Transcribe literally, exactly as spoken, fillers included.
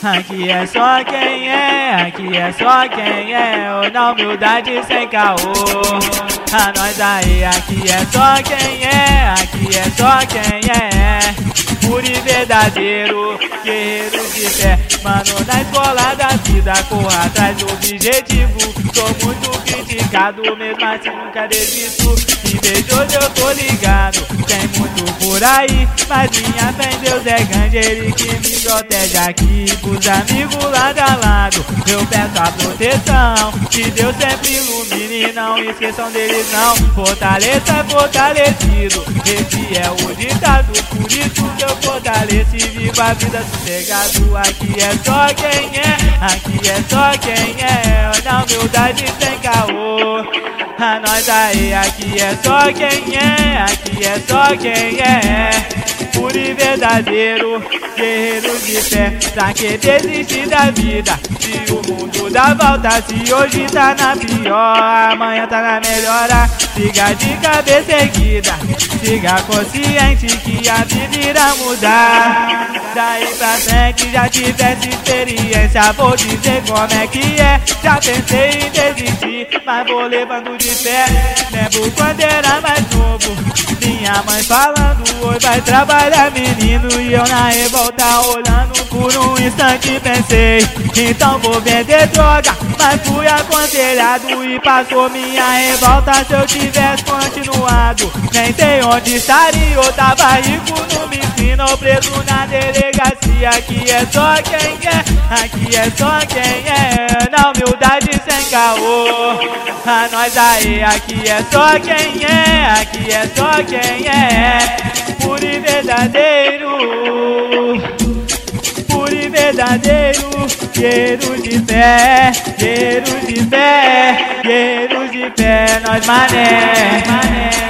Aqui é só quem é, aqui é só quem é, ou na humildade sem caô. A nós aí, aqui é só quem é, aqui é só quem é, puro e verdadeiro, guerreiro de fé. Mano, na escola da vida, corra atrás do objetivo. Sou muito criticado, mesmo assim nunca desisto. Invejoso eu tô ligado, tem muito por aí, mas minha fé em Deus é grande, Ele que me protege aqui. Pros amigos lado a lado, eu peço a proteção, que Deus sempre ilumine, não esqueçam deles não. Fortaleça, fortalecido, esse é o ditado, por isso que eu fortaleço e vivo a vida sossegado. Aqui é só quem é, aqui é só quem é, na humildade sem caô. A nós aí, aqui é só quem é, aqui é só quem é, puro e verdadeiro, guerreiro de fé. Pra que desistir da vida, se o mundo dá volta? Se hoje tá na pior, amanhã tá na melhora. Siga de cabeça erguida, siga consciente que a vida irá mudar. Daí pra frente já tivesse experiência, vou dizer como é que é. Já pensei em desistir, mas vou levando de fé. Lembro quando era mais novo, minha mãe falando: oi, vai trabalhar menino. E eu na revolta olhando, por um instante pensei: então vou vender droga. Mas fui aconselhado e passou minha revolta. Se eu tivesse continuado, nem sei onde estaria. Eu tava rico no me ensino, preso na delegacia. Aqui é só quem é, aqui é só quem é, na humildade sem caô. A nós aí, aqui é só quem é, aqui é só quem é, puro e verdadeiro, puro e verdadeiro, guerreiros de fé, guerreiros de fé, guerreiros de fé, nós mané, mané.